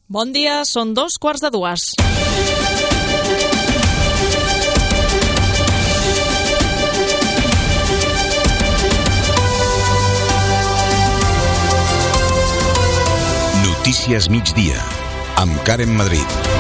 Bon dia, són 2:45. Notícies migdia, amb Karen Madrid.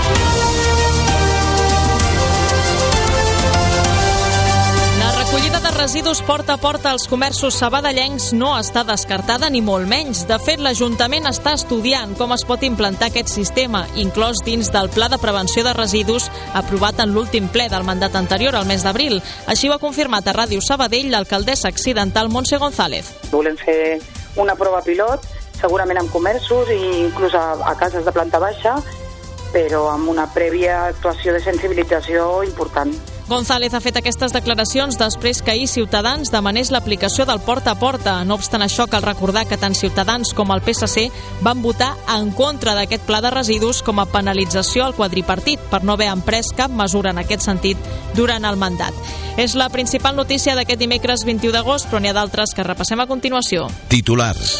La recollida de residus porta a porta als comerços sabadellencs no està descartada ni molt menys. De fet, l'Ajuntament està estudiant com es pot implantar aquest sistema, inclòs dins del Pla de Prevenció de Residus aprovat en l'últim ple del mandat anterior, al mes d'abril. Així ho ha confirmat a Ràdio Sabadell l'alcaldessa accidental Montse González. Volem fer una prova pilot, segurament amb comerços i inclús a cases de planta baixa, però amb una prèvia actuació de sensibilització important. González ha fet aquestes declaracions després que ahir Ciutadans demanés l'aplicació del porta a porta. No obstant això, cal recordar que tant Ciutadans com el PSC van votar en contra d'aquest pla de residus com a penalització al quadripartit per no haver emprès cap mesura en aquest sentit durant el mandat. És la principal notícia d'aquest dimecres 21 d'agost, però n'hi ha d'altres que repassem a continuació. Titulars.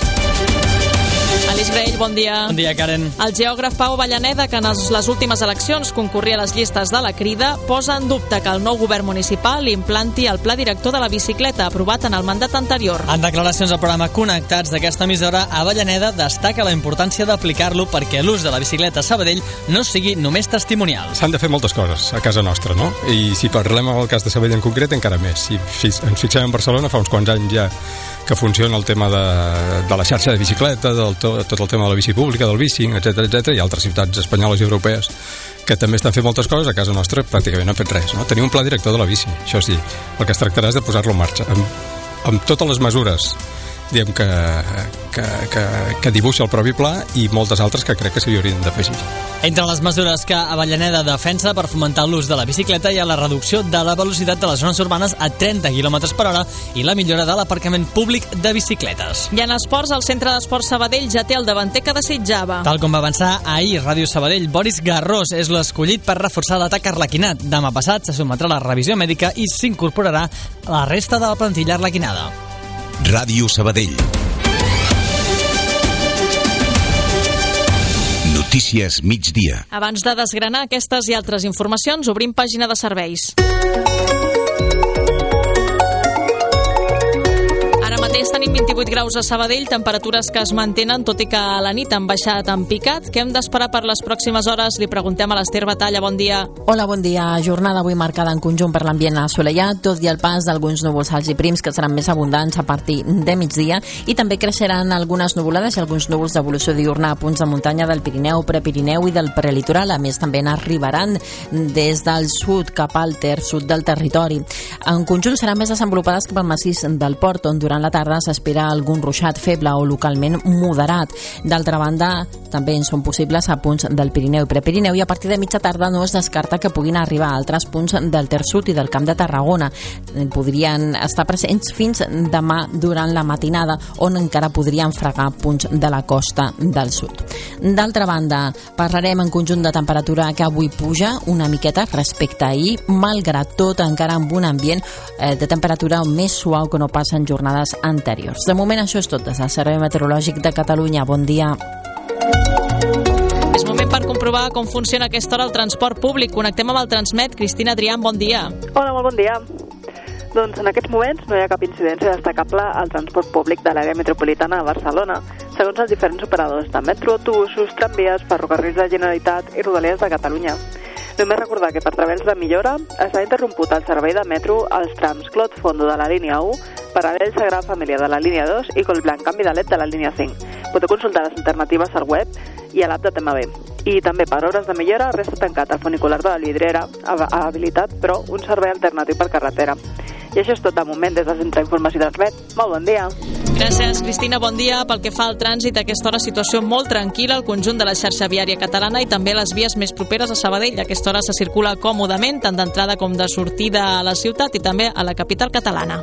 Alice Graell, bon dia. Bon dia, Karen. El geògraf Pau Avellaneda, que en les últimes eleccions concorria a les llistes de la Crida, posa en dubte que el nou govern municipal implanti el pla director de la bicicleta aprovat en el mandat anterior. En declaracions al programa Connectats d'aquesta emissora, Avellaneda destaca la importància d'aplicar-lo perquè l'ús de la bicicleta a Sabadell no sigui només testimonial. S'han de fer moltes coses a casa nostra, no? I si parlem del cas de Sabadell en concret, encara més. Si ens fixem en Barcelona, fa uns quants anys ja que funciona el tema de la xarxa de bicicleta, tot el tema de la bici pública, del bicing, etc, i altres ciutats espanyoles i europees que també estan fent moltes coses. A casa nostra pràcticament no han fet res, no? Tenim un pla director de la bici, això sí, el que es tractarà és de posar-lo en marxa amb totes les mesures, diguem que dibuixa el propi pla i moltes altres que crec que s'hi haurien d'afegir. Entre les mesures que Avellaneda defensa per fomentar l'ús de la bicicleta hi ha la reducció de la velocitat de les zones urbanes a 30 km/h i la millora de l'aparcament públic de bicicletes. I en esports, el Centre d'Esports Sabadell ja té el davanter que desitjava. Tal com va avançar ahir Ràdio Sabadell, Boris Garrós és l'escollit per reforçar l'atac arlequinat. Demà passat se sotmetrà a la revisió mèdica i s'incorporarà a la resta de la plantilla arlequinada. Ràdio Sabadell. Notícies migdia. Abans de desgranar aquestes i altres informacions, obrim pàgina de serveis. Tenim 28 graus a Sabadell, temperatures que es mantenen, tot i que a la nit han baixat en picat. Què hem d'esperar per les pròximes hores? Li preguntem a l'Ester Batalla. Bon dia. Hola, bon dia. Jornada avui marcada en conjunt per l'ambient assolellat, tot i el pas d'alguns núvols alts i prims que seran més abundants a partir de migdia, i també creixeran algunes nuvolades i alguns núvols d'evolució diurna a punts de muntanya del Pirineu, Prepirineu i del prelitoral. A més, també n'arribaran des del sud cap al terç sud del territori. En conjunt seran més desenvolupades cap al massís del Port, on durant la tarda s'espera algun ruixat feble o localment moderat. D'altra banda, també en són possibles a punts del Pirineu i Prepirineu, i a partir de mitja tarda no es descarta que puguin arribar a altres punts del terç sud i del Camp de Tarragona. Podrien estar presents fins demà durant la matinada, on encara podrien fregar punts de la costa del sud. D'altra banda, parlarem en conjunt de temperatura que avui puja una miqueta respecte a ahir, malgrat tot encara amb un ambient de temperatura més suau que no passa en jornades anteriors. De moment això és tot des del Servei Meteorològic de Catalunya. Bon dia. És moment per comprovar com funciona a aquesta hora el transport públic. Connectem amb el Transmet. Cristina Adrián, bon dia. Hola, molt bon dia. Doncs en aquests moments no hi ha cap incidència destacable al transport públic de l'àrea metropolitana de Barcelona, segons els diferents operadors de metro, autobusos, tramvies, ferrocarrils de Generalitat i Rodalies de Catalunya. Només recordar que per través de millora està interromput el servei de metro als trams Clot Fondo de la línia 1, Paral·lel Sagrada Família de la línia 2 i Collblanc Canvi de LED de la línia 5. Podeu consultar les alternatives al web i a l'app de TMB. I també per hores de millora resta tancat el funicular de la Vidrera, habilitat però un servei alternatiu per carretera. I això és tot de moment des del Centre d'Informació del Transmet. Molt bon dia. Gràcies, Cristina. Bon dia. Pel que fa al trànsit, a aquesta hora situació molt tranquil·la al conjunt de la xarxa viària catalana i també a les vies més properes a Sabadell. A aquesta hora se circula còmodament, tant d'entrada com de sortida a la ciutat i també a la capital catalana.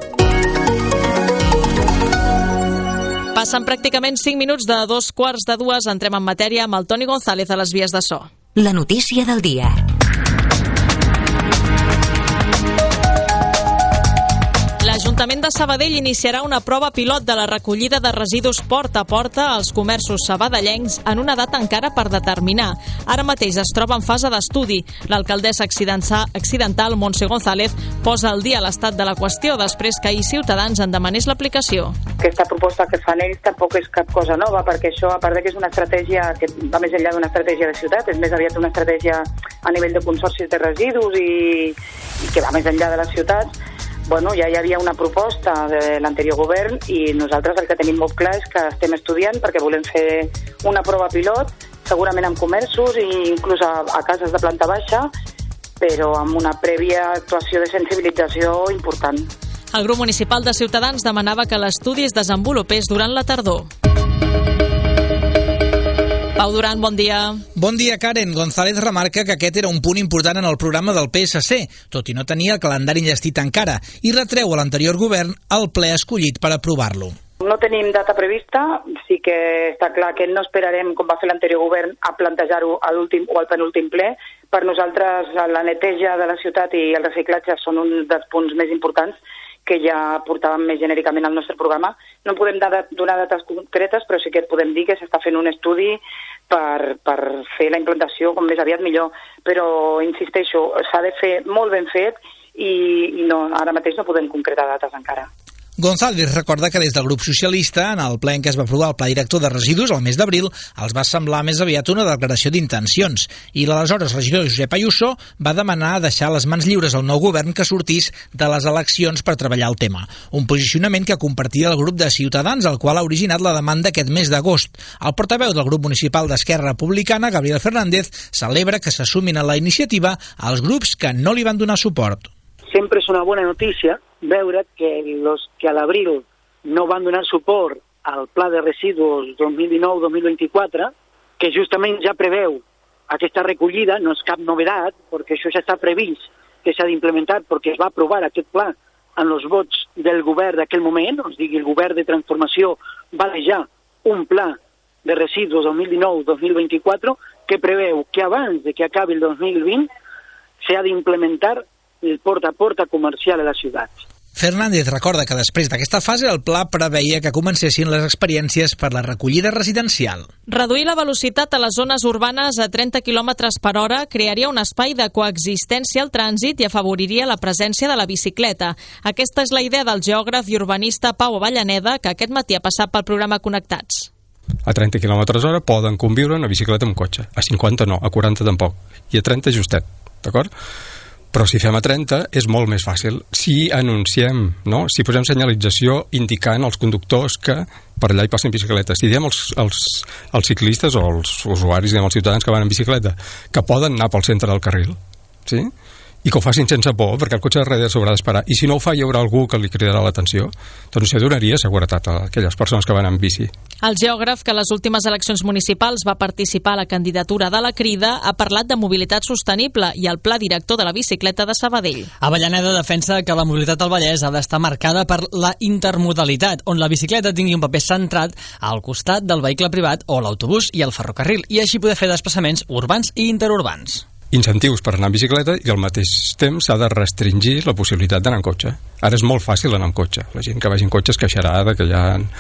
Passen pràcticament 5 minuts de 2:45. Entrem en matèria amb el Toni González a les vies de so. La notícia del dia. L'Ajuntament L'Ajuntament de Sabadell iniciarà una prova pilot de la recollida de residus porta a porta als comerços sabadellencs en una data encara per determinar. Ara mateix es troba en fase d'estudi. L'alcaldessa accidental, Montse González, posa al dia l'estat de la qüestió després que ahir Ciutadans en demanés l'aplicació. Aquesta proposta que fan ells tampoc és cap cosa nova, perquè això, a part de que és una estratègia que va més enllà d'una estratègia de ciutat, és més aviat una estratègia a nivell de consorcis de residus i que va més enllà de les ciutats. Bueno, ja hi havia una proposta de l'anterior govern i nosaltres el que tenim molt clar és que estem estudiant perquè volem fer una prova pilot, segurament amb comerços i inclús a cases de planta baixa, però amb una prèvia actuació de sensibilització important. El grup municipal de Ciutadans demanava que l'estudi es desenvolupés durant la tardor. Pau Duran, bon dia. Bon dia, Karen. González remarca que aquest era un punt important en el programa del PSC, tot i no tenir el calendari enllestit encara, i retreu a l'anterior govern el ple escollit per aprovar-lo. No tenim data prevista, sí que està clar que no esperarem, com va fer l'anterior govern, a plantejar-ho a l'últim o al penúltim ple. Per nosaltres la neteja de la ciutat i el reciclatge són un dels punts més importants que ja portàvem més genèricament al nostre programa. No podem donar dates concretes, però sí que podem dir que s'està fent un estudi per fer la implantació com més aviat millor. Però, insisteixo, s'ha de fer molt ben fet i no, ara mateix no podem concretar dates encara. González recorda que des del grup socialista, en el ple en què es va aprovar el pla director de residus al mes d'abril, els va semblar més aviat una declaració d'intencions, i l'aleshores regidor Josep Ayuso va demanar deixar les mans lliures al nou govern que sortís de les eleccions per treballar el tema. Un posicionament que compartia el grup de Ciutadans, el qual ha originat la demanda aquest mes d'agost. El portaveu del grup municipal d'Esquerra Republicana, Gabriel Fernández, celebra que s'assumin a la iniciativa als grups que no li van donar suport. Sempre és una bona notícia veure que els que a l'abril no van donar suport al pla de residus 2019-2024, que justament ja preveu aquesta recollida, no és cap novedat, perquè això ja està previst que s'ha d'implementar, perquè es va aprovar aquest pla en els vots del govern d'aquell moment, o sigui, el govern de transformació va deixar un pla de residus 2019-2024 que preveu que abans de que acabi el 2020 s'ha d'implementar el porta a porta comercial a la ciutat. Fernández recorda que després d'aquesta fase el pla preveia que comencessin les experiències per la recollida residencial. Reduir la velocitat a les zones urbanes a 30 km per hora crearia un espai de coexistència al trànsit i afavoriria la presència de la bicicleta. Aquesta és la idea del geògraf i urbanista Pau Avellaneda, que aquest matí ha passat pel programa Connectats. A 30 km/h poden conviure una bicicleta amb cotxe. A 50 no, a 40 tampoc. I a 30 justet, d'acord? Però si fem a 30 és molt més fàcil. Si anunciem, no? Si posem senyalització indicant als conductors que per allà hi passen bicicletes, si diem als ciclistes o als usuaris, diem als ciutadans que van en bicicleta, que poden anar pel centre del carril, sí? I que ho facin sense por, perquè el cotxe de darrere s'haurà d'esperar. I si no ho fa, hi haurà algú que li cridarà l'atenció. Doncs això donaria seguretat a aquelles persones que van en bici. El geògraf, que a les últimes eleccions municipals va participar a la candidatura de la Crida, ha parlat de mobilitat sostenible i el pla director de la bicicleta de Sabadell. Avellaneda defensa que la mobilitat al Vallès ha d'estar marcada per la intermodalitat, on la bicicleta tingui un paper centrat al costat del vehicle privat o l'autobús i el ferrocarril, i així poder fer desplaçaments urbans i interurbans. Incentius per anar en bicicleta i al mateix temps s'ha de restringir la possibilitat d'anar en cotxe. Ara és molt fàcil anar en cotxe. La gent que vagi en cotxe es queixarà de que hi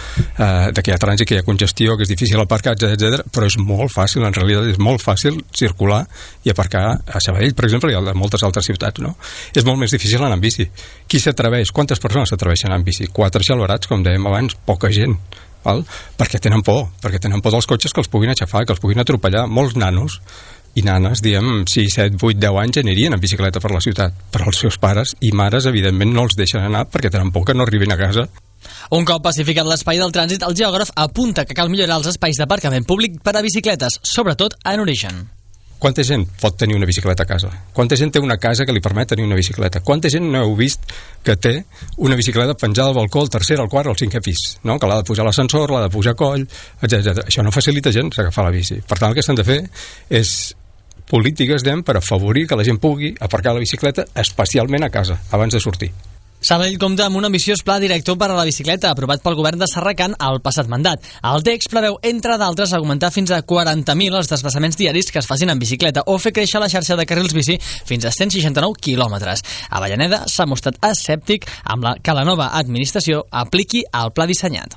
ha trànsit, que hi ha congestió, que és difícil aparcar, etc. Però és molt fàcil, en realitat és molt fàcil circular i aparcar a Sabadell, per exemple, i a moltes altres ciutats, no? És molt més difícil anar en bici. Qui s'atreveix? Quantes persones s'atreveixen a anar en bici? 4 xalvarats, com dèiem abans, poca gent. Val? Perquè tenen por dels cotxes que els puguin aixafar, que els puguin atropellar. Molts nanos i nanes, diem, 6, 7, 8, 10 anys anirien en bicicleta per la ciutat, però els seus pares i mares evidentment no els deixen anar perquè tenen por que no arribin a casa. Un cop pacificat l'espai del trànsit, el geògraf apunta que cal millorar els espais d'aparcament públic per a bicicletes, sobretot en origen. Quanta gent pot tenir una bicicleta a casa? Quanta gent té una casa que li permet tenir una bicicleta? Quanta gent no heu vist que té una bicicleta penjada al balcó, al tercer, al quart o al cinquè pis? No? Que l'ha de pujar a l'ascensor, l'ha de pujar a coll, etc. Això no facilita gens agafar la bici. Per tant, el que s'han de fer és polítiques, per afavorir que la gent pugui aparcar la bicicleta, especialment a casa, abans de sortir. Sabadell compta amb un ambiciós pla director per a la bicicleta aprovat pel govern de Serracant al passat mandat. El text preveu, entre d'altres, augmentar fins a 40.000 els desplaçaments diaris que es facin en bicicleta o fer créixer la xarxa de carrils bici fins a 169 quilòmetres. Avellaneda s'ha mostrat escèptic amb que la nova administració apliqui el pla dissenyat.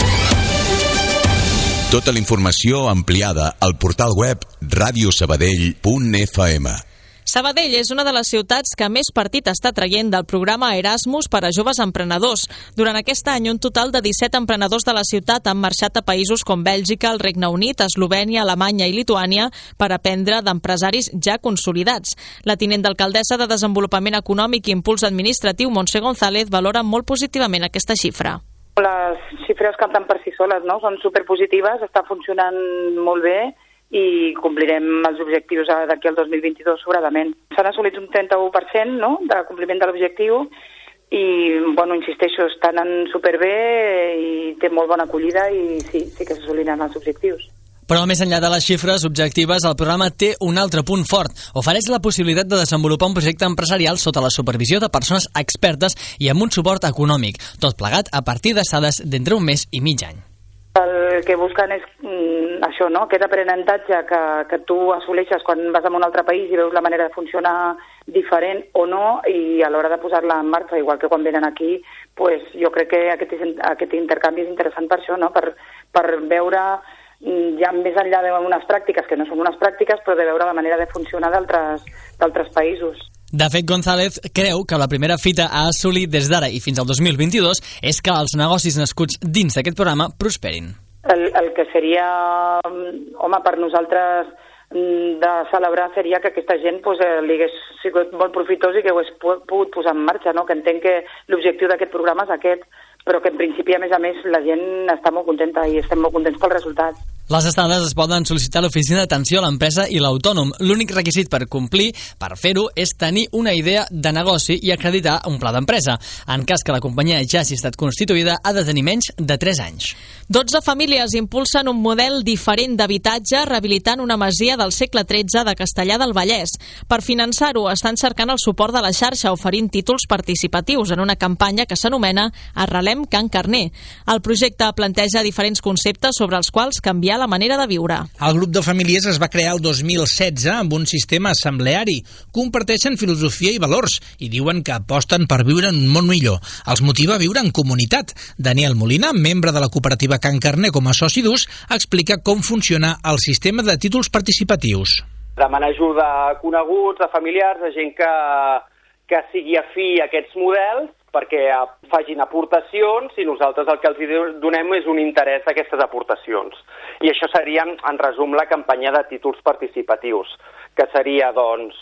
Tota la informació ampliada al portal web radiosabadell.fm. Sabadell és una de les ciutats que més partit està traient del programa Erasmus per a joves emprenedors. Durant aquest any, un total de 17 emprenedors de la ciutat han marxat a països com Bèlgica, el Regne Unit, Eslovènia, Alemanya i Lituània per aprendre d'empresaris ja consolidats. La tinent d'alcaldessa de Desenvolupament Econòmic i Impuls Administratiu, Montse González, valora molt positivament aquesta xifra. Les xifres canten per si soles, no? Són superpositives, està funcionant molt bé i complirem els objectius d'aquí al 2022 sobradament. S'han assolit un 31%, no?, de compliment de l'objectiu i, bueno, insisteixo, estan anant superbé i té molt bona acollida i sí que s'assoliran els objectius. Però més enllà de les xifres objectives, el programa té un altre punt fort. Ofereix la possibilitat de desenvolupar un projecte empresarial sota la supervisió de persones expertes i amb un suport econòmic, tot plegat a partir d'estades d'entre un mes i mig any. El que busquen és això, no?, aquest aprenentatge que tu assoleixes quan vas a un altre país i veus la manera de funcionar diferent o no, i a l'hora de posar-la en marxa, igual que quan venen aquí, pues, jo crec que aquest intercanvi és interessant per això, no?, per veure ja més enllà d'unes pràctiques, que no són unes pràctiques, però de veure la manera de funcionar d'altres països. De fet, González creu que la primera fita a assolir des d'ara i fins al 2022 és que els negocis nascuts dins d'aquest programa prosperin. El que seria, home, per nosaltres de celebrar seria que aquesta gent li hagués sigut molt profitós i que ho hagués pogut posar en marxa, no? Que entenc que l'objectiu d'aquest programa és aquest, però que en principi, a més, la gent està molt contenta i estem molt contents pel resultat. Les estades es poden sol·licitar a l'oficina d'atenció a l'empresa i l'autònom. L'únic requisit per complir, per fer-ho, és tenir una idea de negoci i acreditar un pla d'empresa. En cas que la companyia ja hagi estat constituïda, ha de tenir menys de 3 anys. 12 famílies impulsen un model diferent d'habitatge rehabilitant una masia del segle XIII de Castellar del Vallès. Per finançar-ho, estan cercant el suport de la xarxa oferint títols participatius en una campanya que s'anomena Arrelem Can Carner. El projecte planteja diferents conceptes sobre els quals canviar la manera de viure. El grup de famílies es va crear el 2016 amb un sistema assembleari. Comparteixen filosofia i valors i diuen que aposten per viure en un món millor. Els motiva a viure en comunitat. Daniel Molina, membre de la cooperativa Can Carner com a soci d'ús, explica com funciona el sistema de títols participatius. Demanar ajuda a coneguts, a familiars, a gent que sigui afí a aquests models, perquè facin aportacions i nosaltres el que els donem és un interès a aquestes aportacions. I això seria, en resum, la campanya de títols participatius, que seria, doncs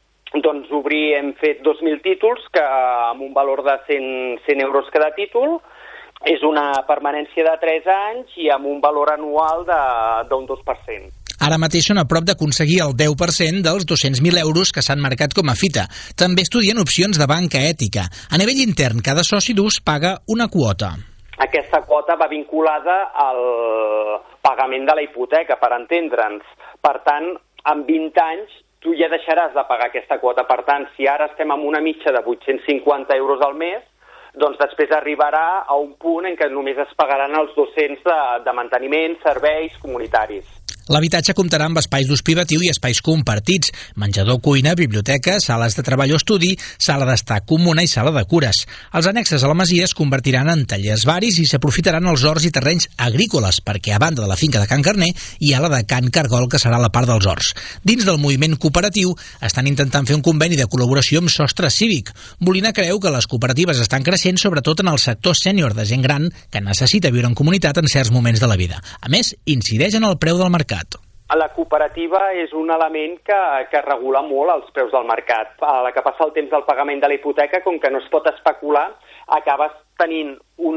obrir, hem fet 2.000 títols, que amb un valor de 100 euros cada títol, és una permanència de 3 anys i amb un valor anual d'un 2%. Ara mateix són a prop d'aconseguir el 10% dels 200.000 euros que s'han marcat com a fita. També estudien opcions de banca ètica. A nivell intern, cada soci d'ús paga una quota. Aquesta quota va vinculada al pagament de la hipoteca, per entendre'ns. Per tant, en 20 anys, tu ja deixaràs de pagar aquesta quota. Per tant, si ara estem amb una mitja de 850 euros al mes, doncs després arribarà a un punt en què només es pagaran els 200 de manteniment, serveis comunitaris. L'habitatge comptarà amb espais d'ús privatiu i espais compartits, menjador, cuina, biblioteca, sales de treball o estudi, sala d'estar comuna i sala de cures. Els annexes a la masia es convertiran en tallers baris i s'aprofitaran els horts i terrenys agrícoles, perquè a banda de la finca de Can Carner hi ha la de Can Cargol, que serà la part dels horts. Dins del moviment cooperatiu estan intentant fer un conveni de col·laboració amb Sostre Cívic. Molina creu que les cooperatives estan creixent sobretot en el sector sènior de gent gran que necessita viure en comunitat en certs moments de la vida. A més, incideix en el preu del mercat. La cooperativa és un element que regula molt els preus del mercat. A la que passa el temps del pagament de la hipoteca, com que no es pot especular, acabes tenint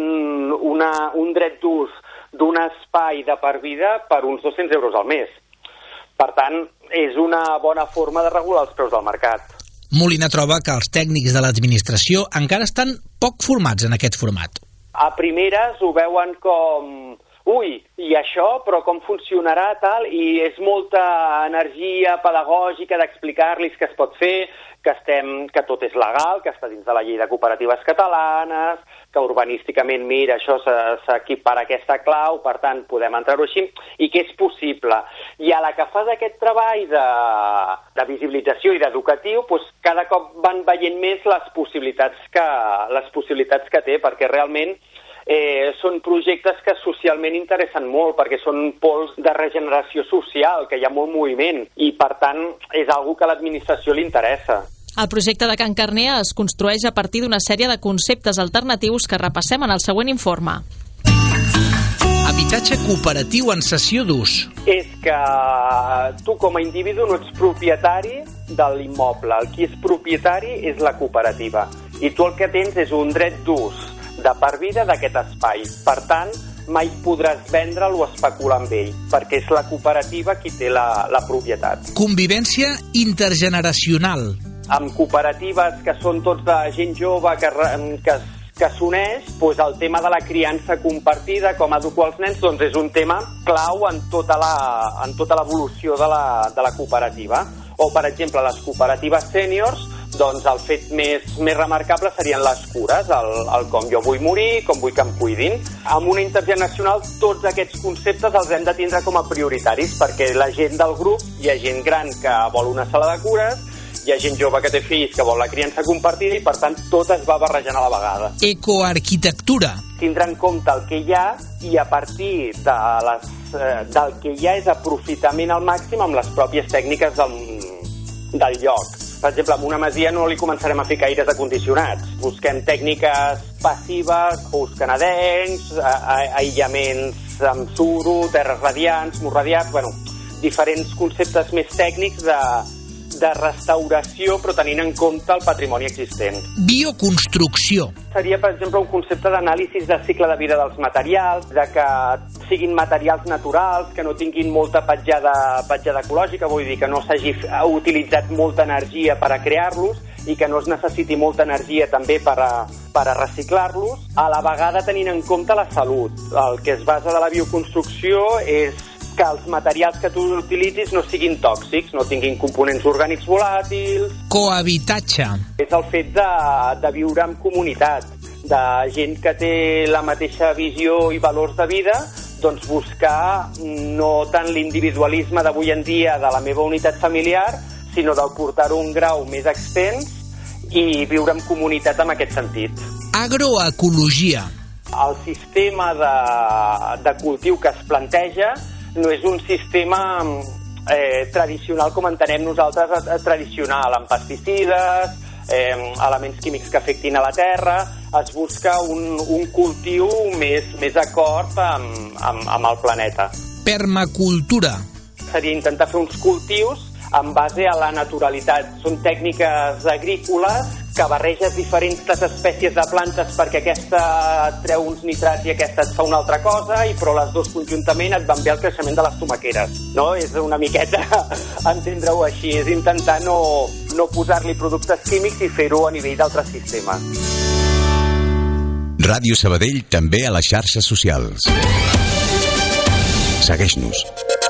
un dret d'ús d'un espai de per vida per uns 200 euros al mes. Per tant, és una bona forma de regular els preus del mercat. Molina troba que els tècnics de l'administració encara estan poc formats en aquest format. A primeres ho veuen com ui, i això, però com funcionarà, tal, i és molta energia pedagògica d'explicar-los que es pot fer, que tot és legal, que està dins de la llei de cooperatives catalanes, que urbanísticament, mira, això s'equipara aquesta clau, per tant, podem entrar-ho així, i que és possible. I a la que fas aquest treball de visibilització i d'educatiu, doncs cada cop van veient més les possibilitats que té, perquè realment són projectes que socialment interessen molt, perquè són pols de regeneració social, que hi ha molt moviment, i per tant és algo que a l'administració li interessa. El projecte de Can Carner es construeix a partir d'una sèrie de conceptes alternatius que repassem en el següent informe. Habitatge cooperatiu en cessió d'ús. És que tu com a individu no ets propietari de l'immoble. El qui és propietari és la cooperativa. I tu el que tens és un dret d'ús de per vida d'aquest espai. Per tant, mai podràs vendre'l o especular amb ell, perquè és la cooperativa qui té la propietat. Convivència intergeneracional. Amb cooperatives que són tots de gent jove que s'uneix, doncs el tema de la criança compartida, com educar els nens, doncs és un tema clau en tota l'evolució de la cooperativa. O, per exemple, les cooperatives sèniors, doncs el fet més remarcable serien les cures, el com jo vull morir, com vull que em cuidin. Amb una intergeneracional, tots aquests conceptes els hem de tindre com a prioritaris, perquè la gent del grup, hi ha gent gran que vol una sala de cures, hi ha gent jove que té fills que vol la criança compartida i, per tant, tot es va barrejant a la vegada. Ecoarquitectura. Tindre en compte el que hi ha i a partir del que hi ha és aprofitament al màxim amb les pròpies tècniques del lloc. Per exemple, amb una masia no li començarem a fer gaires acondicionats. Busquem tècniques passives, pous canadencs, aïllaments amb suro, terres radiants, murs radiats, diferents conceptes més tècnics de restauració, però tenint en compte el patrimoni existent. Bioconstrucció. Seria, per exemple, un concepte d'anàlisi de cicle de vida dels materials, de que siguin materials naturals, que no tinguin molta petjada ecològica, vull dir que no s'hagi utilitzat molta energia per a crear-los i que no es necessiti molta energia també per a reciclar-los, a la vegada tenint en compte la salut. El que es basa de la bioconstrucció és que els materials que tu utilitzis no siguin tòxics, no tinguin components orgànics volàtils. Cohabitatge. És el fet de viure en comunitat, de gent que té la mateixa visió i valors de vida, doncs buscar no tant l'individualisme d'avui en dia de la meva unitat familiar, sinó del portar-ho un grau més extens i viure en comunitat en aquest sentit. Agroecologia. El sistema de cultiu que es planteja no és un sistema tradicional com entenem nosaltres tradicional, amb pesticides, elements químics que afectin a la terra. Es busca un cultiu més acord amb el planeta. Permacultura. Seria intentar fer uns cultius en base a la naturalitat. Són tècniques agrícoles que barreges diferents espècies de plantes perquè aquesta et treu uns nitrats i aquesta et fa una altra cosa, però les dues conjuntament et van bé el creixement de les tomaqueres. No? És una miqueta entendre-ho així, és intentar no posar-li productes químics i fer-ho a nivell d'altres sistemes. Ràdio Sabadell també a les xarxes socials. Segueix-nos.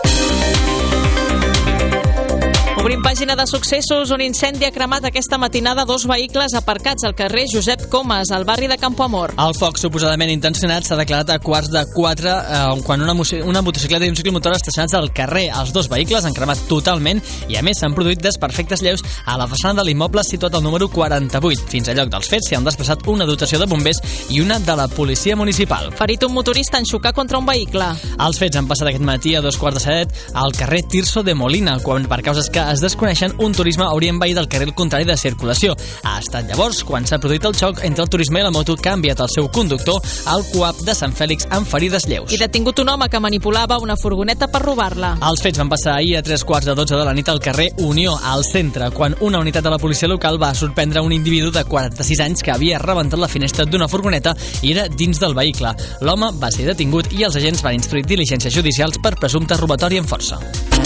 Obrim pàgina de successos. Un incendi ha cremat aquesta matinada 2 vehicles aparcats al carrer Josep Comas, al barri de Campoamor. El foc suposadament intencionat s'ha declarat a 3:15 quan una motocicleta i un ciclomotor estacionats al carrer. Els 2 vehicles han cremat totalment i a més s'han produït desperfectes lleus a la façana de l'immoble situat al número 48. Fins al lloc dels fets s'hi han desplaçat una dotació de bombers i una de la policia municipal. Ferit un motorista en xocar contra un vehicle. Els fets han passat aquest matí a 2:15 al carrer Tirso de Molina, quan per causes que es desconeixen un turisme hauria envaït el carril contrari de circulació. Ha estat llavors quan s'ha produït el xoc entre el turisme i la moto que ha enviat el seu conductor al CUAP de Sant Fèlix amb ferides lleus. I detingut un home que manipulava una furgoneta per robar-la. Els fets van passar ahir a 3:15 de la nit al carrer Unió, al centre, quan una unitat de la policia local va sorprendre un individu de 46 anys que havia rebentat la finestra d'una furgoneta i era dins del vehicle. L'home va ser detingut i els agents van instruir diligències judicials per presumpte robatori amb força.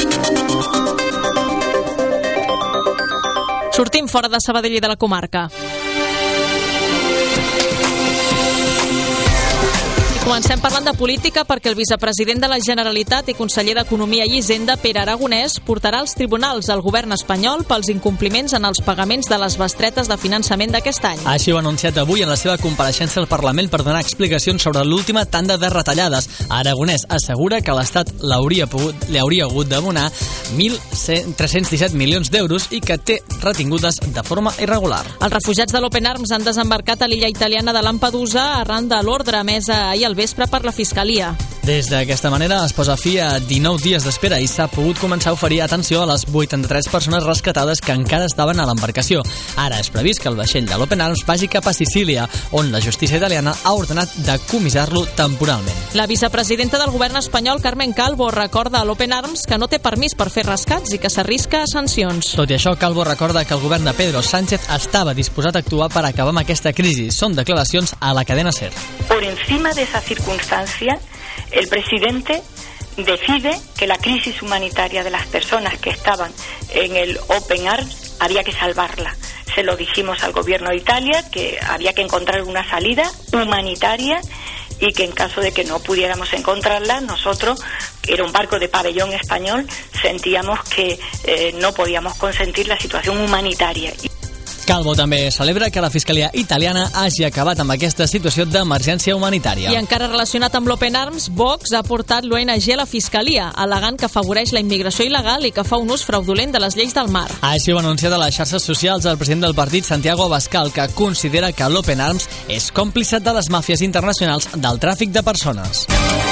Sortim fora de Sabadell i de la comarca. Comencem parlant de política perquè el vicepresident de la Generalitat i conseller d'Economia i Hisenda, Pere Aragonès, portarà als tribunals al govern espanyol pels incompliments en els pagaments de les bestretes de finançament d'aquest any. Així ho ha anunciat avui en la seva compareixença al Parlament per donar explicacions sobre l'última tanda de retallades. Aragonès assegura que l'Estat li hauria hagut d'abonar 1.317 milions d'euros i que té retingudes de forma irregular. Els refugiats de l'Open Arms han desembarcat a l'illa italiana de Lampedusa arran de l'ordre emesa ahir al vespre per la Fiscalia. Des d'aquesta manera es posa fi a 19 dies d'espera i s'ha pogut començar a oferir atenció a les 83 persones rescatades que encara estaven a l'embarcació. Ara és previst que el vaixell de l'Open Arms vagi cap a Sicília, on la justícia italiana ha ordenat decomissar-lo temporalment. La vicepresidenta del govern espanyol, Carmen Calvo, recorda a l'Open Arms que no té permís per fer rescats i que s'arrisca a sancions. Tot i això, Calvo recorda que el govern de Pedro Sánchez estava disposat a actuar per acabar amb aquesta crisi. Són declaracions a la cadena SER. Por encima de esa circunstancia, el presidente decide que la crisis humanitaria de las personas que estaban en el Open Arms había que salvarla. Se lo dijimos al gobierno de Italia, que había que encontrar una salida humanitaria y que en caso de que no pudiéramos encontrarla, nosotros, que era un barco de pabellón español, sentíamos que no podíamos consentir la situación humanitaria. Calvo també celebra que la Fiscalia italiana hagi acabat amb aquesta situació d'emergència humanitària. I encara relacionat amb l'Open Arms, Vox ha portat l'ONG a la Fiscalia, al·legant que afavoreix la immigració il·legal i que fa un ús fraudulent de les lleis del mar. Així ho ha anunciat a les xarxes socials el president del partit, Santiago Abascal, que considera que l'Open Arms és còmplice de les màfies internacionals del tràfic de persones.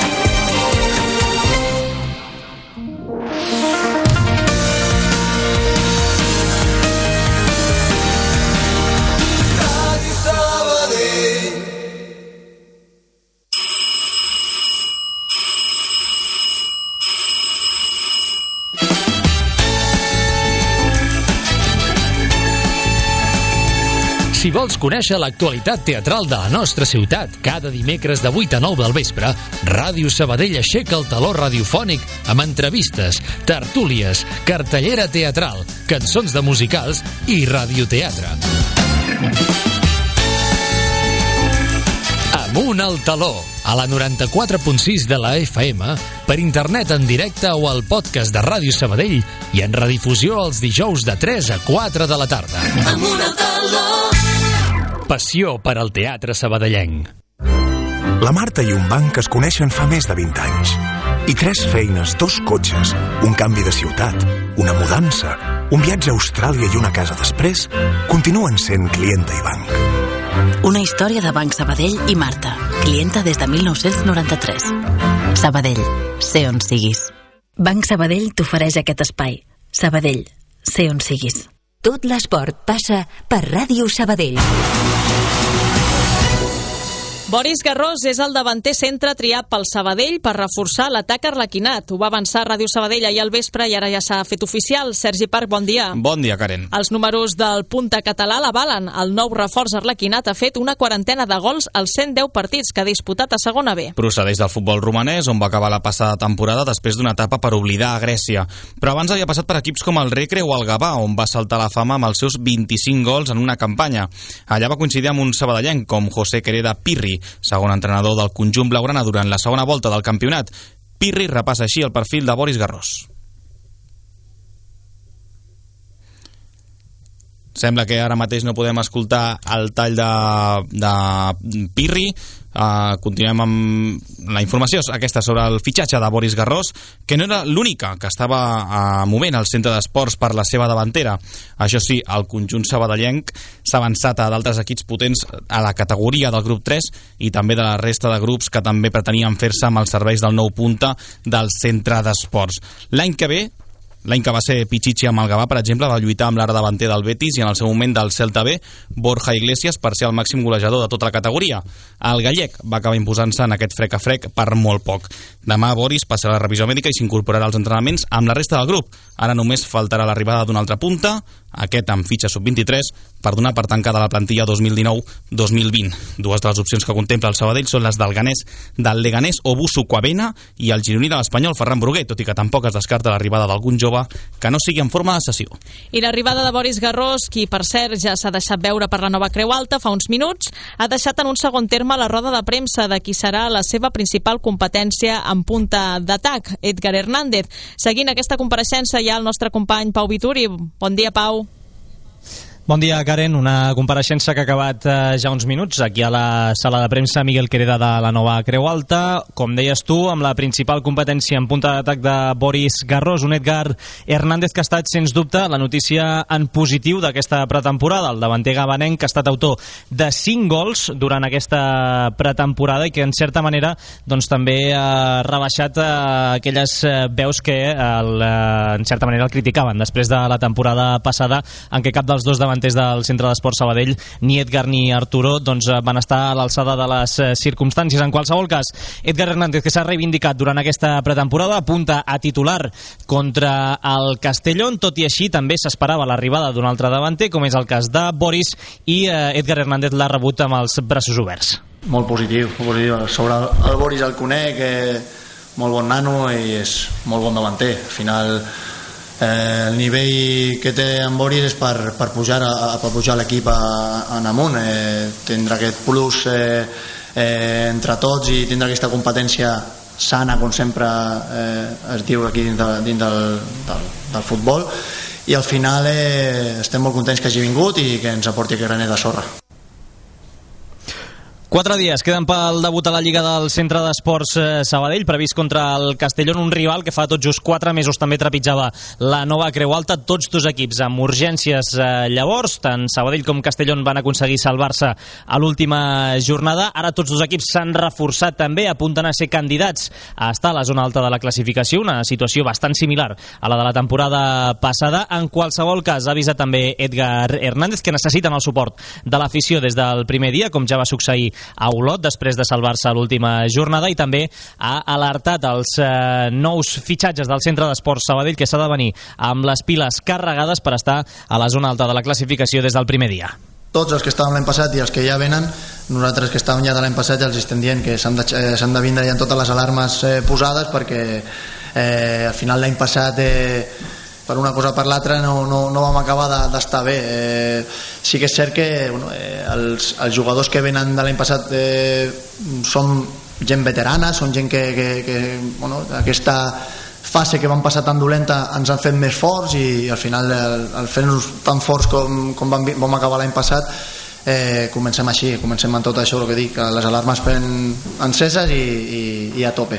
Si vols conèixer l'actualitat teatral de la nostra ciutat, cada dimecres de 8 a 9 del vespre, Ràdio Sabadell aixeca el taló radiofònic amb entrevistes, tertúlies, cartellera teatral, cançons de musicals i radioteatre. Amunt al taló, a la 94.6 de la FM, per internet en directe o al podcast de Ràdio Sabadell i en redifusió els dijous de 3 a 4 de la tarda. Amunt al taló. Passió per al teatre sabadellenc. La Marta i un banc es coneixen fa més de 20 anys. I 3 feines, 2 cotxes, un canvi de ciutat, una mudança, un viatge a Austràlia i una casa després, continuen sent clienta i banc. Una història de Banc Sabadell i Marta, clienta des de 1993. Sabadell, sé on siguis. Banc Sabadell t'ofereix aquest espai. Sabadell, sé on siguis. Tot l'esport passa per Ràdio Sabadell. Boris Garrós és el davanter centre triat pel Sabadell per reforçar l'atac arlequinat. Ho va avançar Ràdio Sabadell ahir al vespre i ara ja s'ha fet oficial. Sergi Parc, bon dia. Bon dia, Karen. Els números del punta català l'avalen. El nou reforç arlequinat ha fet una quarantena de gols als 110 partits que ha disputat a segona B. Procedeix del futbol romanès, on va acabar la passada temporada després d'una etapa per oblidar a Grècia. Però abans havia passat per equips com el Recre o el Gavà, on va saltar la fama amb els seus 25 gols en una campanya. Allà va coincidir amb un sabadellenc com José Quereda Pirri, segon entrenador del conjunt blaugrana durant la segona volta del campionat. Pirri repassa així el perfil de Boris Garrós. Sembla que ara mateix no podem escoltar el tall de Pirri. Continuem amb la informació aquesta sobre el fitxatge de Boris Garrós, que no era l'única que estava movent al centre d'esports per la seva davantera. Això sí, el conjunt sabadellenc s'ha avançat a d'altres equips potents a la categoria del grup 3 i també de la resta de grups que també pretenien fer-se amb els serveis del nou punta del centre d'esports. L'any que va ser Pichichi amb el Gavà, per exemple, va lluitar amb l'ara davanter del Betis i en el seu moment del Celta B, Borja Iglesias, per ser el màxim golejador de tota la categoria. El gallec va acabar imposant-se en aquest frec a frec per molt poc. Demà Boris passarà la revisió mèdica i s'incorporarà als entrenaments amb la resta del grup. Ara només faltarà l'arribada d'un altre punta, aquest amb fitxa sub-23 per donar per tancada la plantilla 2019-2020. Dues de les opcions que contempla el Sabadell són les del Leganés Obusu Coavena i el gironí de l'Espanyol Ferran Bruguer, tot i que tampoc es descarta l'arribada d'algun jove que no sigui en forma de cessió. I l'arribada de Boris Garrós, qui per cert ja s'ha deixat veure per la nova Creu Alta fa uns minuts, ha deixat en un segon terme la roda de premsa de qui serà la seva principal competència en punta d'atac, Edgar Hernández. Seguint aquesta compareixença hi ha el nostre company Pau Vituri. Bon dia, Pau. Bon dia, Karen. Una compareixença que ha acabat ja uns minuts aquí a la sala de premsa Miguel Quereda de la nova Creu Alta. Com deies tu, amb la principal competència en punta d'atac de Boris Garrós, un Edgar Hernández que ha estat, sens dubte, la notícia en positiu d'aquesta pretemporada. El davanter gabanenc que ha estat autor de 5 gols durant aquesta pretemporada i que, en certa manera, doncs, també ha rebaixat aquelles veus que, en certa manera, el criticaven després de la temporada passada, en què cap dels dos davanters del Centre d'Esports Sabadell, ni Edgar ni Arturo, doncs van estar a l'alçada de les circumstàncies. En qualsevol cas, Edgar Hernández, que s'ha reivindicat durant aquesta pretemporada, apunta a titular contra el Castellón, tot i així també s'esperava l'arribada d'un altre davanter, com és el cas de Boris, i Edgar Hernández l'ha rebut amb els braços oberts. Molt positiu. Sobre el Boris el conec, molt bon nano i és molt bon davanter. Al final el nivell que té en Boris és per pujar l'equip en amunt, tindre aquest plus entre tots i tindre aquesta competència sana, com sempre es diu aquí dins del futbol, i al final estem molt contents que hagi vingut i que ens aporti aquest granet de sorra. 4 dies queden pel debut a la Lliga del Centre d'Esports Sabadell, previst contra el Castellón, un rival que fa tot just 4 mesos també trepitjava la nova Creu Alta. Tots dos equips amb urgències llavors, tant Sabadell com Castellón van aconseguir salvar-se a l'última jornada. Ara tots dos equips s'han reforçat també, apunten a ser candidats a estar a la zona alta de la classificació, una situació bastant similar a la de la temporada passada. En qualsevol cas, ha avisat també Edgar Hernández que necessiten el suport de l'afició des del primer dia, com ja va succeir a Olot després de salvar-se a l'última jornada, i també ha alertat els nous fitxatges del Centre d'Esports Sabadell que s'ha de venir amb les piles carregades per estar a la zona alta de la classificació des del primer dia. Tots els que estàvem l'any passat i els que ja venen, nosaltres que estàvem ja de l'any passat ja els estem dient que s'han de vindre ja amb totes les alarmes posades, perquè al final l'any passat per una cosa o per l'altra no vam acabar d'estar bé. Sí que és cert que els jugadors que venen de l'any passat són gent veterana, són gent que aquesta fase que van passar tan dolenta ens han fet més forts, i al final al fer-nos tan forts com vam acabar l'any passat, comencem així, comencem amb tot això, el que dic, les alarmes enceses i a tope.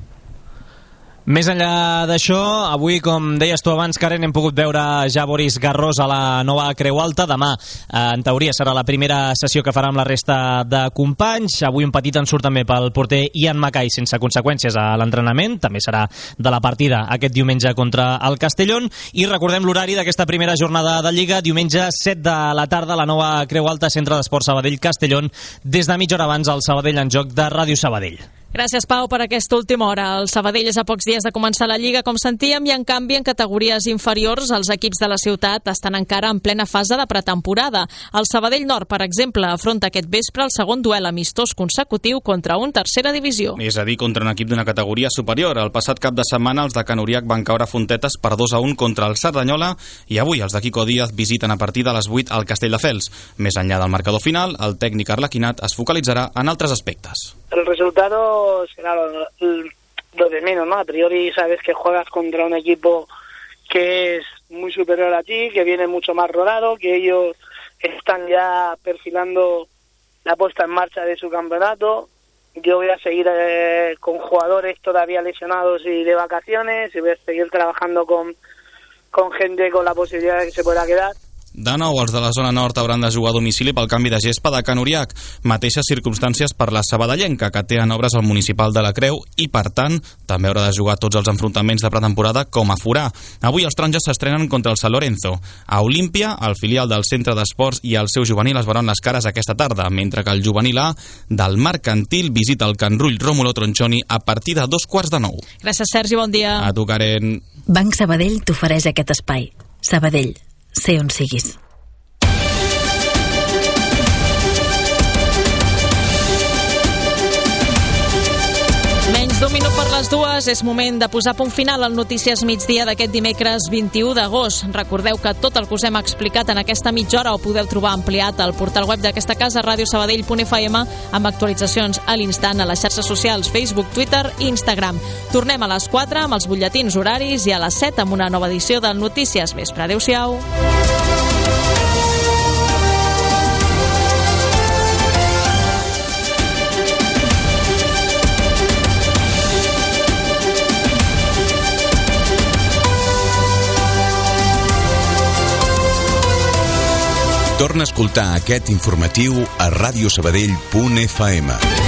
Més enllà d'això, avui, com deies tu abans, Karen, hem pogut veure ja Boris Garrós a la nova Creu Alta. Demà, en teoria, serà la primera sessió que farà amb la resta de companys. Avui un petit ensurt també pel porter Ian Mackay sense conseqüències a l'entrenament. També serà de la partida aquest diumenge contra el Castellón. I recordem l'horari d'aquesta primera jornada de Lliga, diumenge 7 de la tarda, la nova Creu Alta, Centre d'Esports Sabadell-Castellón, des de mitja hora abans al Sabadell en Joc de Ràdio Sabadell. Gràcies, Pau, per aquesta última hora. El Sabadell és a pocs dies de començar la Lliga, com sentíem, i en canvi en categories inferiors els equips de la ciutat estan encara en plena fase de pretemporada. El Sabadell Nord, per exemple, afronta aquest vespre el segon duel amistós consecutiu contra un tercera divisió. És a dir, contra un equip d'una categoria superior. El passat cap de setmana els de Can Uriac van caure Fontetes per 2-1 contra el Cerdanyola, i avui els de Quico Díaz visiten a partir de les 8 al Castelldefels. Més enllà del marcador final, el tècnic arlequinat es focalitzarà en altres aspectes. El resultado será lo de menos, ¿no? A priori sabes que juegas contra un equipo que es muy superior a ti, que viene mucho más rodado, que ellos están ya perfilando la puesta en marcha de su campeonato. Yo voy a seguir con jugadores todavía lesionados y de vacaciones, y voy a seguir trabajando con gente con la posibilidad de que se pueda quedar. De nou, els de la zona nord hauran de jugar a domicili pel canvi de gespa de Can Uriac. Mateixes circumstàncies per la sabadellenca, que té en obres el municipal de la Creu i, per tant, també haurà de jugar tots els enfrontaments de pretemporada com a forà. Avui els taronges s'estrenen contra el Sant Lorenzo. A Olímpia, el filial del Centre d'Esports i el seu juvenil es veuran les cares aquesta tarda, mentre que el juvenil A del Mercantil visita el Can Rull Rómulo Tronchoni a partir de 8:45. Gràcies, Sergi, bon dia. A tu, Karen. Banc Sabadell t'ofereix aquest espai. Sabadell, sé on siguis. Menys d'un minut per les 2, és moment de posar punt final al Notícies Migdia d'aquest dimecres 21 d'agost. Recordeu que tot el que us hem explicat en aquesta mitja hora ho podeu trobar ampliat al portal web d'aquesta casa, radiosabadell.fm, amb actualitzacions a l'instant a les xarxes socials Facebook, Twitter i Instagram. Tornem a les 4 amb els butlletins horaris i a les 7 amb una nova edició del Notícies Vespre. Adéu-siau. Torna a escoltar aquest informatiu a radiosabadell.fm.